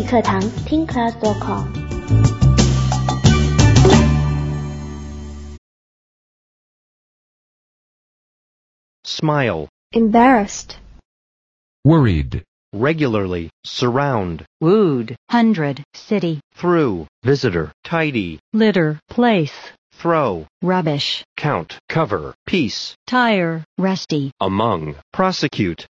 课堂听 class.com。 Smile. Embarrassed. Worried. Regularly. Surround. Wooed, 100, city. Through. Visitor. Tidy. Litter, place. Throw. Rubbish. Count. Cover. Piece. Tire, rusty. Among. Prosecute.